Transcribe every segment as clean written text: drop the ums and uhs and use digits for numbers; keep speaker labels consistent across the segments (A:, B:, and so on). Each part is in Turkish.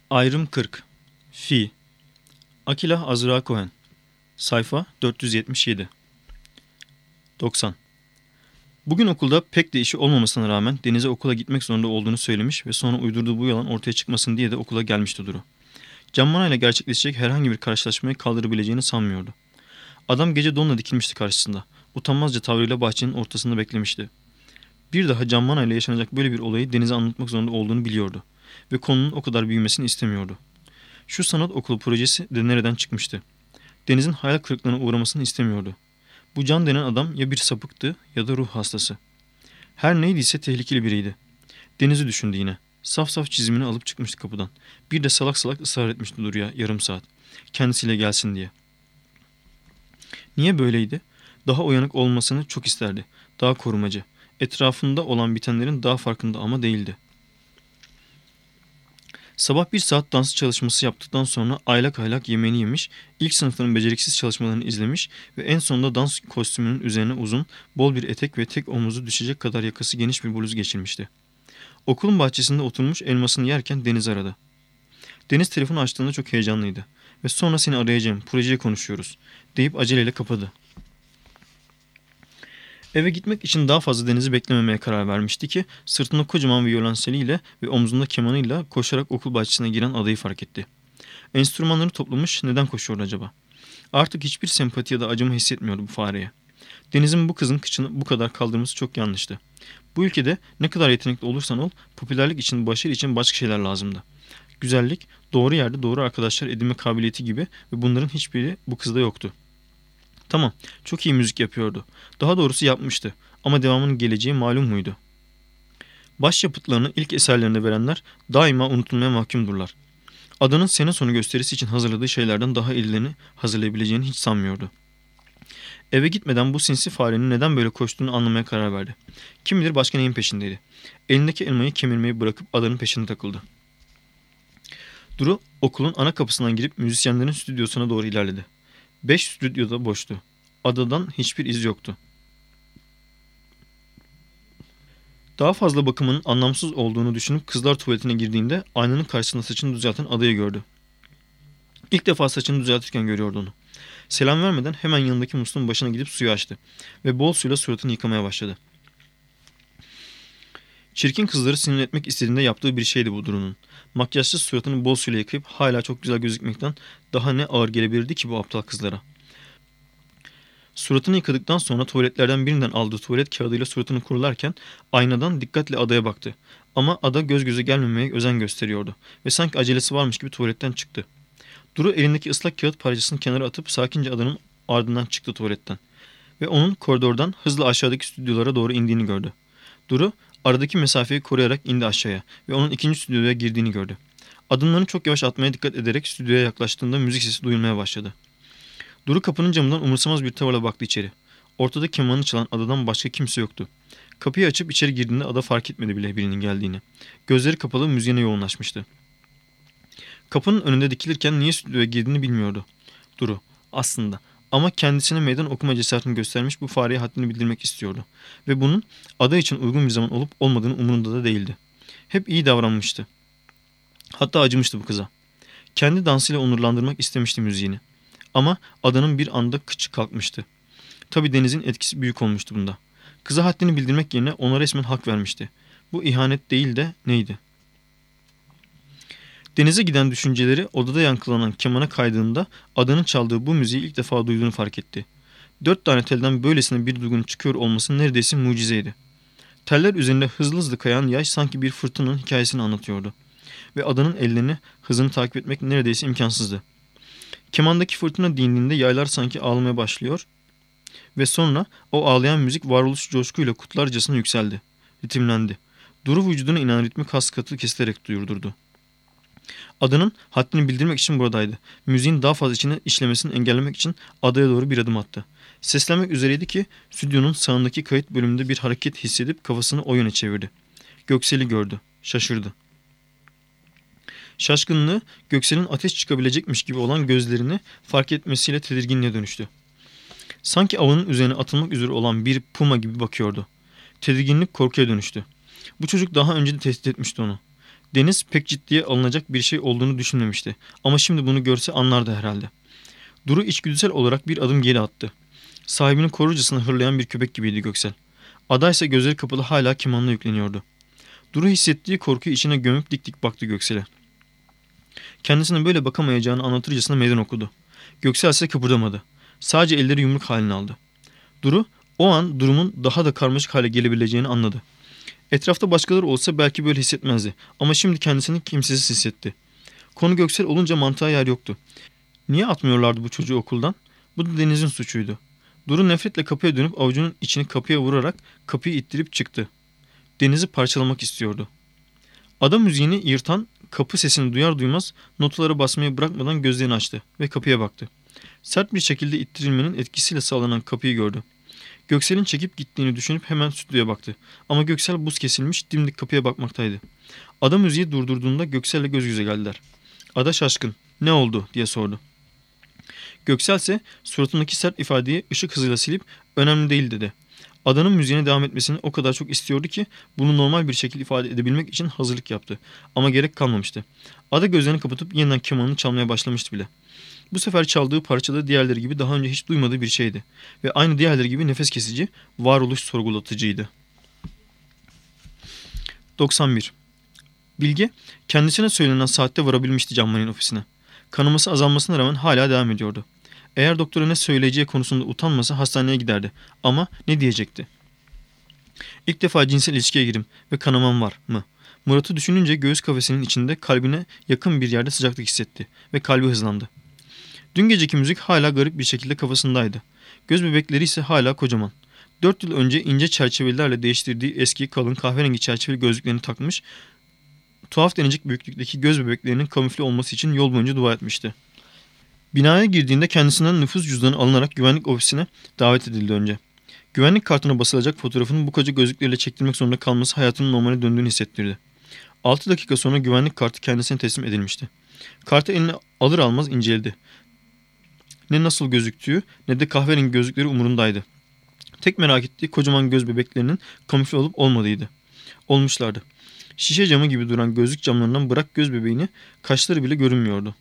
A: Ayrım 40. Fi. Akilah Azra Cohen. Sayfa 477. 90. Bugün okulda pek de işi olmamasına rağmen Deniz'e okula gitmek zorunda olduğunu söylemiş ve sonra uydurduğu bu yalan ortaya çıkmasın diye de okula gelmişti Duru. Canmana ile gerçekleşecek herhangi bir karşılaşmayı kaldırabileceğini sanmıyordu. Adam gece donla dikilmişti karşısında. Utanmazca tavrıyla bahçenin ortasında beklemişti. Bir daha Canmana ile yaşanacak böyle bir olayı Deniz'e anlatmak zorunda olduğunu biliyordu. Ve konunun o kadar büyümesini istemiyordu. Şu sanat okulu projesi de nereden çıkmıştı? Deniz'in hayal kırıklığına uğramasını istemiyordu. Bu Can denen adam ya bir sapıktı ya da ruh hastası. Her neydiyse tehlikeli biriydi. Deniz'i düşündü yine. Saf saf çizimini alıp çıkmıştı kapıdan. Bir de salak salak ısrar etmişti Duru'ya yarım saat. Kendisiyle gelsin diye. Niye böyleydi? Daha uyanık olmasını çok isterdi. Daha korumacı. Etrafında olan bitenlerin daha farkında ama değildi. Sabah bir saat dans çalışması yaptıktan sonra aylak aylak yemeğini yemiş, ilk sınıfların beceriksiz çalışmalarını izlemiş ve en sonunda dans kostümünün üzerine uzun, bol bir etek ve tek omuzu düşecek kadar yakası geniş bir bluz geçirmişti. Okulun bahçesinde oturmuş elmasını yerken Deniz aradı. Deniz telefonu açtığında çok heyecanlıydı ve sonra seni arayacağım, projeyi konuşuyoruz deyip aceleyle kapadı. Eve gitmek için daha fazla Deniz'i beklememeye karar vermişti ki sırtında kocaman viyolonseliyle ve omzunda kemanıyla koşarak okul bahçesine giren adayı fark etti. Enstrümanları toplamış, neden koşuyor acaba? Artık hiçbir sempati ya da acıma hissetmiyordu bu fareye. Deniz'in bu kızın kıçını bu kadar kaldırması çok yanlıştı. Bu ülkede ne kadar yetenekli olursan ol, popülerlik için, başarı için başka şeyler lazımdı. Güzellik, doğru yerde doğru arkadaşlar edinme kabiliyeti gibi ve bunların hiçbiri bu kızda yoktu. Tamam, çok iyi müzik yapıyordu. Daha doğrusu yapmıştı ama devamının geleceği malum muydu? Başyapıtlarını ilk eserlerine verenler daima unutulmaya mahkumdurlar. Adanın sene sonu gösterisi için hazırladığı şeylerden daha iyilerini hazırlayabileceğini hiç sanmıyordu. Eve gitmeden bu sinsi farenin neden böyle koştuğunu anlamaya karar verdi. Kim bilir başka neyin peşindeydi. Elindeki elmayı kemirmeyi bırakıp adanın peşine takıldı. Duru okulun ana kapısından girip müzisyenlerin stüdyosuna doğru ilerledi. 5 stüdyoda boştu. Adadan hiçbir iz yoktu. Daha fazla bakımının anlamsız olduğunu düşünüp kızlar tuvaletine girdiğinde aynanın karşısında saçını düzelten adayı gördü. İlk defa saçını düzeltirken görüyordu onu. Selam vermeden hemen yanındaki musluğun başına gidip suyu açtı ve bol suyla suratını yıkamaya başladı. Çirkin kızları sinir etmek istediğinde yaptığı bir şeydi bu Duru'nun. Makyajsız suratını bol suyla yıkayıp hala çok güzel gözükmekten daha ne ağır gelebilirdi ki bu aptal kızlara. Suratını yıkadıktan sonra tuvaletlerden birinden aldığı tuvalet kağıdıyla suratını kurularken aynadan dikkatle adaya baktı. Ama ada göz göze gelmemeye özen gösteriyordu ve sanki acelesi varmış gibi tuvaletten çıktı. Duru elindeki ıslak kağıt parçasını kenara atıp sakince adanın ardından çıktı tuvaletten. Ve onun koridordan hızla aşağıdaki stüdyolara doğru indiğini gördü. Duru aradaki mesafeyi koruyarak indi aşağıya ve onun ikinci stüdyoya girdiğini gördü. Adımlarını çok yavaş atmaya dikkat ederek stüdyoya yaklaştığında müzik sesi duyulmaya başladı. Duru kapının camından umursamaz bir tavırla baktı içeri. Ortada kemanını çalan adadan başka kimse yoktu. Kapıyı açıp içeri girdiğinde ada fark etmedi bile birinin geldiğini. Gözleri kapalı müziğine yoğunlaşmıştı. Kapının önünde dikilirken niye stüdyoya girdiğini bilmiyordu. Duru aslında ama kendisine meydan okuma cesaretini göstermiş bu fareye haddini bildirmek istiyordu. Ve bunun ada için uygun bir zaman olup olmadığını umurunda da değildi. Hep iyi davranmıştı. Hatta acımıştı bu kıza. Kendi dansıyla onurlandırmak istemişti müziğini. Ama adanın bir anda kıçı kalkmıştı. Tabii Deniz'in etkisi büyük olmuştu bunda. Kıza haddini bildirmek yerine ona resmen hak vermişti. Bu ihanet değil de neydi? Deniz'e giden düşünceleri odada yankılanan kemana kaydığında adanın çaldığı bu müziği ilk defa duyduğunu fark etti. 4 tane telden böylesine bir duygunun çıkıyor olması neredeyse mucizeydi. Teller üzerinde hızlı hızlı kayan yay sanki bir fırtınanın hikayesini anlatıyordu. Ve adanın ellerini hızını takip etmek neredeyse imkansızdı. Kemandaki fırtına dindiğinde yaylar sanki ağlamaya başlıyor ve sonra o ağlayan müzik varoluş coşkuyla kutlarcasına yükseldi, ritimlendi. Duru vücuduna inen ritmi kas katı kesilerek duyurdurdu. Adanın haddini bildirmek için buradaydı. Müziğin daha fazla içine işlemesini engellemek için adaya doğru bir adım attı. Seslenmek üzereydi ki stüdyonun sağındaki kayıt bölümünde bir hareket hissedip kafasını o yöne çevirdi. Göksel'i gördü. Şaşırdı. Şaşkınlığı Göksel'in ateş çıkabilecekmiş gibi olan gözlerini fark etmesiyle tedirginliğe dönüştü. Sanki avının üzerine atılmak üzere olan bir puma gibi bakıyordu. Tedirginlik korkuya dönüştü. Bu çocuk daha önce de tehdit etmişti onu. Deniz pek ciddiye alınacak bir şey olduğunu düşünmemişti. Ama şimdi bunu görse anlardı herhalde. Duru içgüdüsel olarak bir adım geri attı. Sahibini korucasına hırlayan bir köpek gibiydi Göksel. Ada ise gözleri kapalı hala kemanla yükleniyordu. Duru hissettiği korkuyu içine gömüp dik dik baktı Göksel'e. Kendisine böyle bakamayacağını anlatırcasına meydan okudu. Göksel ise kıpırdamadı. Sadece elleri yumruk halini aldı. Duru o an durumun daha da karmaşık hale gelebileceğini anladı. Etrafta başkaları olsa belki böyle hissetmezdi ama şimdi kendisini kimsesiz hissetti. Konu Göksel olunca mantığa yer yoktu. Niye atmıyorlardı bu çocuğu okuldan? Bu da Deniz'in suçuydu. Duru nefretle kapıya dönüp avucunun içini kapıya vurarak kapıyı ittirip çıktı. Deniz'i parçalamak istiyordu. Ada müziğini yırtan kapı sesini duyar duymaz notalara basmayı bırakmadan gözlerini açtı ve kapıya baktı. Sert bir şekilde ittirilmenin etkisiyle sağlanan kapıyı gördü. Göksel'in çekip gittiğini düşünüp hemen stüdyoya baktı. Ama Göksel buz kesilmiş dimdik kapıya bakmaktaydı. Ada müziği durdurduğunda Göksel'le göz göze geldiler. Ada şaşkın. "Ne oldu?" diye sordu. Göksel ise suratındaki sert ifadeyi ışık hızıyla silip "Önemli değil" dedi. Adanın müziğine devam etmesini o kadar çok istiyordu ki bunu normal bir şekilde ifade edebilmek için hazırlık yaptı. Ama gerek kalmamıştı. Ada gözlerini kapatıp yeniden kemanını çalmaya başlamıştı bile. Bu sefer çaldığı parça da diğerleri gibi daha önce hiç duymadığı bir şeydi. Ve aynı diğerleri gibi nefes kesici, varoluş sorgulatıcıydı. 91. Bilge kendisine söylenen saatte varabilmişti Canman'ın ofisine. Kanaması azalmasına rağmen hala devam ediyordu. Eğer doktora ne söyleyeceği konusunda utanmasa hastaneye giderdi. Ama ne diyecekti? İlk defa cinsel ilişkiye girdim ve kanamam var mı? Murat'ı düşününce göğüs kafesinin içinde kalbine yakın bir yerde sıcaklık hissetti ve kalbi hızlandı. Dün geceki müzik hala garip bir şekilde kafasındaydı. Göz bebekleri ise hala kocaman. 4 yıl önce ince çerçevelerle değiştirdiği eski kalın kahverengi çerçeveli gözlüklerini takmış, tuhaf denecek büyüklükteki göz bebeklerinin kamufle olması için yol boyunca dua etmişti. Binaya girdiğinde kendisinden nüfus cüzdanı alınarak güvenlik ofisine davet edildi önce. Güvenlik kartına basılacak fotoğrafını bu koca gözlükleriyle çektirmek zorunda kalması hayatının normale döndüğünü hissettirdi. 6 dakika sonra güvenlik kartı kendisine teslim edilmişti. Kartı eline alır almaz inceledi. Ne nasıl gözüktüğü ne de kahverengi gözlükleri umurundaydı. Tek merak ettiği kocaman göz bebeklerinin kamufle olup olmadığıydı. Olmuşlardı. Şişe camı gibi duran gözlük camlarından bırak göz bebeğini, kaşları bile görünmüyordu.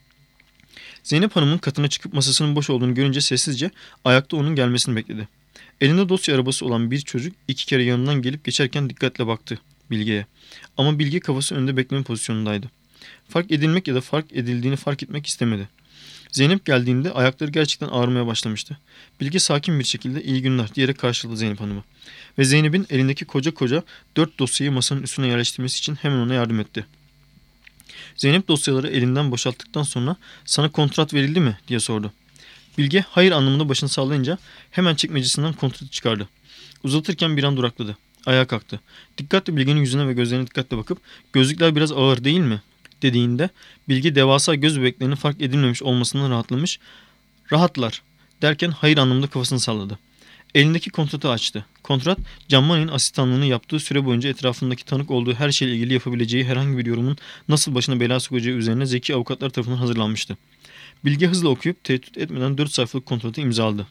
A: Zeynep Hanım'ın katına çıkıp masasının boş olduğunu görünce sessizce ayakta onun gelmesini bekledi. Elinde dosya arabası olan bir çocuk 2 kere yanından gelip geçerken dikkatle baktı Bilge'ye. Ama Bilge kafası önünde bekleme pozisyonundaydı. Fark edilmek ya da fark edildiğini fark etmek istemedi. Zeynep geldiğinde ayakları gerçekten ağrımaya başlamıştı. Bilge sakin bir şekilde "İyi günler" diyerek karşıladı Zeynep Hanım'ı. Ve Zeynep'in elindeki koca 4 dosyayı masanın üstüne yerleştirmesi için hemen ona yardım etti. Zeynep dosyaları elinden boşalttıktan sonra "Sana kontrat verildi mi?" diye sordu. Bilge hayır anlamında başını sallayınca hemen çekmecesinden kontratı çıkardı. Uzatırken bir an durakladı. Ayağa kalktı. Dikkatle Bilge'nin yüzüne ve gözlerine dikkatle bakıp "Gözlükler biraz ağır değil mi?" dediğinde Bilge devasa göz bebeklerinin fark edilmemiş olmasından rahatlamış. "Rahatlar" derken hayır anlamında kafasını salladı. Elindeki kontratı açtı. Kontrat, Canmani'nin asistanlığını yaptığı süre boyunca etrafındaki tanık olduğu her şeyle ilgili yapabileceği herhangi bir yorumun nasıl başına bela sokacağı üzerine zeki avukatlar tarafından hazırlanmıştı. Bilge hızla okuyup tereddüt etmeden 4 sayfalık kontratı imzaladı.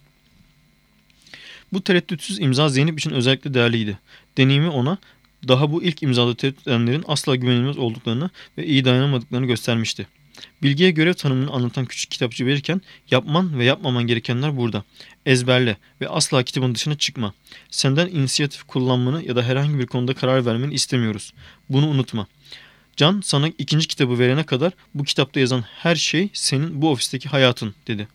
A: Bu tereddütsüz imza Zeynep için özellikle değerliydi. Deneyimi ona daha bu ilk imzada tereddüt edenlerin asla güvenilmez olduklarını ve iyi dayanamadıklarını göstermişti. Bilge'ye görev tanımını anlatan küçük kitapçı verirken yapman ve yapmaman gerekenler burada. Ezberle ve asla kitabın dışına çıkma. Senden inisiyatif kullanmanı ya da herhangi bir konuda karar vermeni istemiyoruz. Bunu unutma. Can sana ikinci kitabı verene kadar bu kitapta yazan her şey senin bu ofisteki hayatın dedi.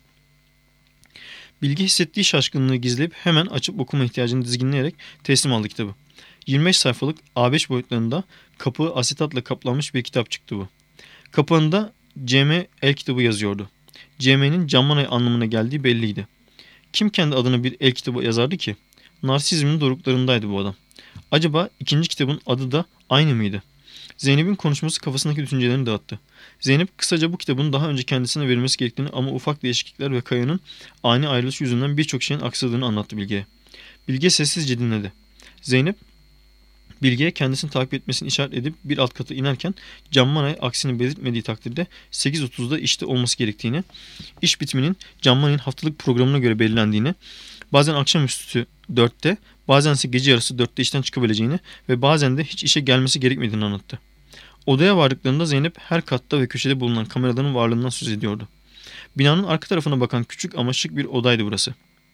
A: Bilge hissettiği şaşkınlığı gizleyip hemen açıp okuma ihtiyacını dizginleyerek teslim aldı kitabı. 25 sayfalık A5 boyutlarında kapağı asetatla kaplanmış bir kitap çıktı bu. Kapağında C.M. el kitabı yazıyordu. C.M.'nin Canmanay anlamına geldiği belliydi. Kim kendi adına bir el kitabı yazardı ki? Narsizmin doruklarındaydı bu adam. Acaba ikinci kitabın adı da aynı mıydı? Zeynep'in konuşması kafasındaki düşüncelerini dağıttı. Zeynep kısaca bu kitabın daha önce kendisine verilmesi gerektiğini ama ufak değişiklikler ve Kaya'nın ani ayrılış yüzünden birçok şeyin aksadığını anlattı Bilge'ye. Bilge sessizce dinledi. Zeynep Bilge'ye kendisini takip etmesini işaret edip bir alt kata inerken Canmanay aksini belirtmediği takdirde 8.30'da işte olması gerektiğini, iş bitiminin Canmanay'ın haftalık programına göre belirlendiğini, bazen akşamüstü 4'te, bazen ise gece yarısı 4'te işten çıkabileceğini ve bazen de hiç işe gelmesi gerekmediğini anlattı. Odaya vardıklarında Zeynep her katta ve köşede bulunan kameraların varlığından söz ediyordu. Binanın arka tarafına bakan küçük ama şık bir odaydı burası.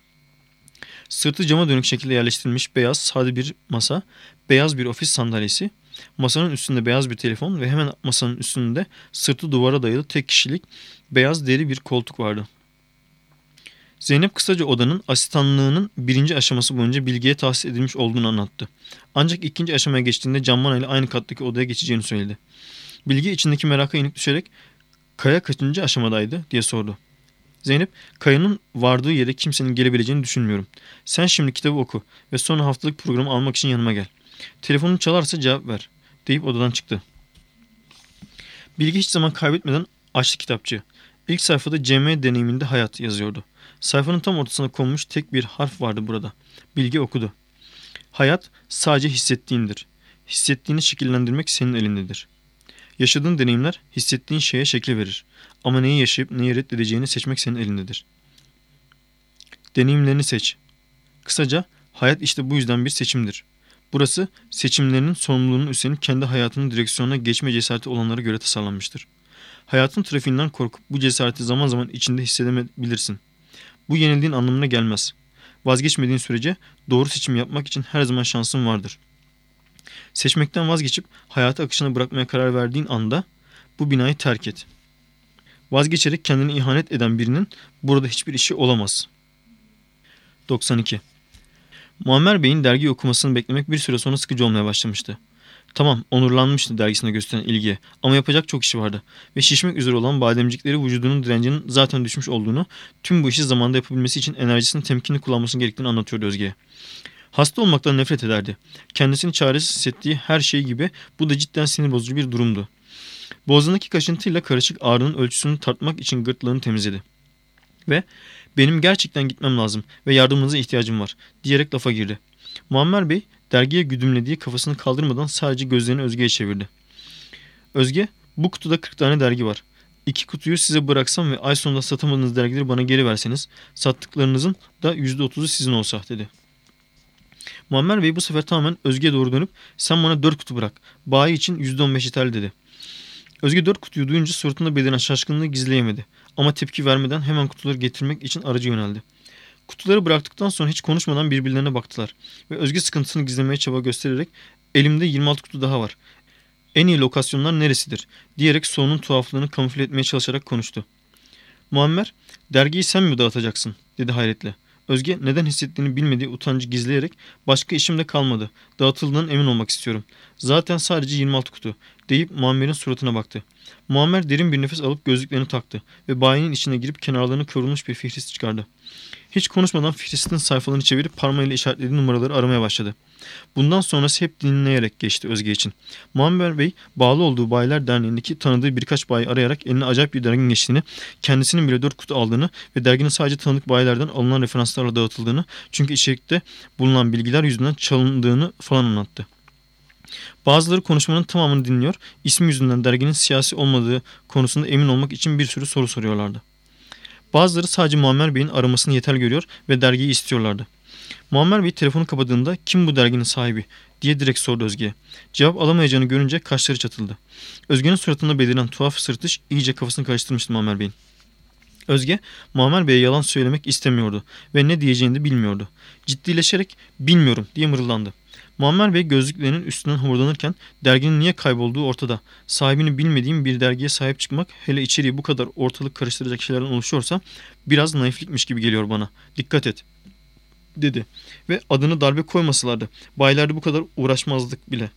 A: Sırtı cama dönük şekilde yerleştirilmiş beyaz sade bir masa, beyaz bir ofis sandalyesi, masanın üstünde beyaz bir telefon ve hemen masanın üstünde sırtı duvara dayalı tek kişilik beyaz deri bir koltuk vardı. Zeynep kısaca odanın asistanlığının birinci aşaması boyunca Bilge'ye tahsis edilmiş olduğunu anlattı. Ancak ikinci aşamaya geçtiğinde Canmana ile aynı kattaki odaya geçeceğini söyledi. Bilge içindeki meraka yenik düşerek "Kaya kaçıncı aşamadaydı?" diye sordu. Zeynep, "Kaya'nın vardığı yere kimsenin gelebileceğini düşünmüyorum. Sen şimdi kitabı oku ve sonra haftalık programı almak için yanıma gel. Telefonun çalarsa cevap ver," deyip odadan çıktı. Bilge hiç zaman kaybetmeden açtı kitapçığı. İlk sayfada CM deneyiminde hayat yazıyordu. Sayfanın tam ortasına konmuş tek bir harf vardı burada. Bilge okudu. "Hayat sadece hissettiğindir. Hissettiğini şekillendirmek senin elindedir. Yaşadığın deneyimler hissettiğin şeye şekil verir. Ama neyi yaşayıp neyi reddedeceğini seçmek senin elindedir. Deneyimlerini seç. Kısaca hayat işte bu yüzden bir seçimdir. Burası seçimlerinin sorumluluğunu üstlenip kendi hayatının direksiyonuna geçme cesareti olanlara göre tasarlanmıştır. Hayatın trafiğinden korkup bu cesareti zaman zaman içinde hissedemeyebilirsin. Bu yenildiğin anlamına gelmez. Vazgeçmediğin sürece doğru seçim yapmak için her zaman şansın vardır. Seçmekten vazgeçip hayatı akışına bırakmaya karar verdiğin anda bu binayı terk et. Vazgeçerek kendini ihanet eden birinin burada hiçbir işi olamaz." 92. Muammer Bey'in dergi okumasını beklemek bir süre sonra sıkıcı olmaya başlamıştı. Tamam, onurlanmıştı dergisine gösteren ilgiye ama yapacak çok işi vardı ve şişmek üzere olan bademcikleri vücudunun direncinin zaten düşmüş olduğunu, tüm bu işi zamanda yapabilmesi için enerjisini temkinli kullanmasını gerektiğini anlatıyordu Özge'ye. Hasta olmaktan nefret ederdi. Kendisini çaresiz hissettiği her şey gibi bu da cidden sinir bozucu bir durumdu. Boğazındaki kaşıntıyla karışık ağrının ölçüsünü tartmak için gırtlağını temizledi. Ve "Benim gerçekten gitmem lazım ve yardımınıza ihtiyacım var," diyerek lafa girdi. Muammer Bey dergiye güdümlediği kafasını kaldırmadan sadece gözlerini Özge'ye çevirdi. "Özge, bu kutuda 40 tane dergi var. 2 kutuyu size bıraksam ve ay sonunda satamadığınız dergileri bana geri verseniz, sattıklarınızın da %30'u sizin olsa," dedi. Muammer Bey bu sefer tamamen Özge'ye doğru dönüp "Sen bana 4 kutu bırak. Bayi için %15 yeterli," dedi. Özge 4 kutuyu duyunca suratında belirlen şaşkınlığı gizleyemedi. Ama tepki vermeden hemen kutuları getirmek için aracı yöneldi. Kutuları bıraktıktan sonra hiç konuşmadan birbirlerine baktılar. Ve Özge sıkıntısını gizlemeye çaba göstererek "Elimde 26 kutu daha var. En iyi lokasyonlar neresidir?" diyerek sorunun tuhaflığını kamufle etmeye çalışarak konuştu. Muammer, "Dergiyi sen mi dağıtacaksın?" dedi hayretle. Özge neden hissettiğini bilmediği utancı gizleyerek "Başka işim de kalmadı. Dağıtıldığından emin olmak istiyorum. Zaten sadece 26 kutu," deyip Muammer'in suratına baktı. Muammer derin bir nefes alıp gözlüklerini taktı ve bayinin içine girip kenarlarını kıvrılmış bir fihrist çıkardı. Hiç konuşmadan fihristin sayfalarını çevirip parmağıyla işaretlediği numaraları aramaya başladı. Bundan sonrası hep dinleyerek geçti Özge için. Muammer Bey bağlı olduğu Bayiler Derneği'ndeki tanıdığı birkaç bayi arayarak eline acayip bir derginin geçtiğini, kendisinin bile 4 kutu aldığını ve derginin sadece tanıdık bayilerden alınan referanslarla dağıtıldığını, çünkü içerikte bulunan bilgiler yüzünden çalındığını falan anlattı. Bazıları konuşmanın tamamını dinliyor, ismi yüzünden derginin siyasi olmadığı konusunda emin olmak için bir sürü soru soruyorlardı. Bazıları sadece Muammer Bey'in aramasını yeterli görüyor ve dergiyi istiyorlardı. Muammer Bey telefonu kapadığında "Kim bu derginin sahibi?" diye direkt sordu Özge'ye. Cevap alamayacağını görünce kaşları çatıldı. Özge'nin suratında beliren tuhaf sırıtış iyice kafasını karıştırmıştı Muammer Bey'in. Özge, Muammer Bey'e yalan söylemek istemiyordu ve ne diyeceğini de bilmiyordu. Ciddileşerek "Bilmiyorum," diye mırıldandı. Muammer Bey gözlüklerinin üstünden homurdanırken derginin niye kaybolduğu ortada. Sahibini bilmediğim bir dergiye sahip çıkmak, hele içeriği bu kadar ortalık karıştıracak şeylerden oluşuyorsa, biraz naiflikmiş gibi geliyor bana. Dikkat et, dedi. Ve adını darbe koymasalardı bayilerde bu kadar uğraşmazdık bile,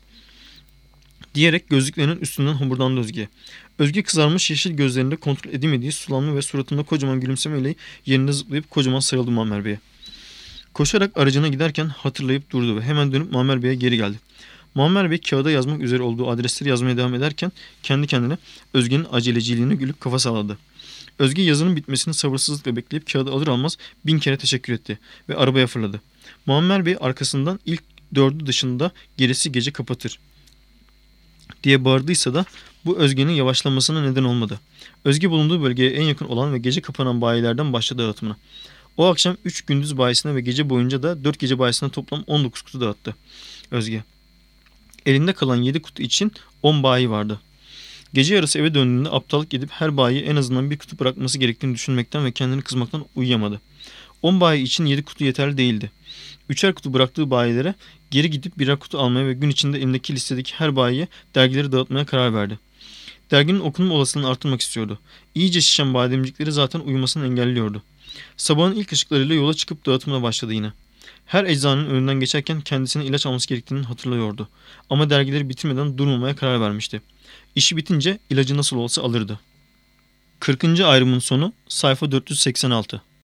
A: diyerek gözlüklerinin üstünden homurdandı Özge'ye. Özge kızarmış yeşil gözlerinde kontrol edemediği sulanma ve suratında kocaman gülümsemeyle yerinde zıplayıp kocaman sarıldı Muammer Bey'e. Koşarak aracına giderken hatırlayıp durdu ve hemen dönüp Muammer Bey'e geri geldi. Muammer Bey kağıda yazmak üzere olduğu adresleri yazmaya devam ederken kendi kendine Özge'nin aceleciliğine gülüp kafa salladı. Özge yazının bitmesini sabırsızlıkla bekleyip kağıdı alır almaz 1000 kere teşekkür etti ve arabaya fırladı. Muammer Bey arkasından "İlk 4'ü dışında gerisi gece kapatır," diye bağırdıysa da bu Özge'nin yavaşlamasına neden olmadı. Özge bulunduğu bölgeye en yakın olan ve gece kapanan bayilerden başladı dağıtımına. O akşam 3 gündüz bayisine ve gece boyunca da 4 gece bayisine toplam 19 kutu dağıttı Özge. Elinde kalan 7 kutu için 10 bayi vardı. Gece yarısı eve döndüğünde aptallık edip her bayiye en azından bir kutu bırakması gerektiğini düşünmekten ve kendini kızmaktan uyuyamadı. 10 bayi için 7 kutu yeterli değildi. 3'er kutu bıraktığı bayilere geri gidip birer kutu almaya ve gün içinde elindeki listedeki her bayiye dergileri dağıtmaya karar verdi. Derginin okunma olasılığını artırmak istiyordu. İyice şişen bademcikleri zaten uyumasını engelliyordu. Sabahın ilk ışıklarıyla yola çıkıp dağıtımına başladı yine. Her eczanın önünden geçerken kendisine ilaç alması gerektiğini hatırlıyordu. Ama dergileri bitirmeden durmamaya karar vermişti. İşi bitince ilacı nasıl olsa alırdı. 40. ayrımın sonu sayfa 486.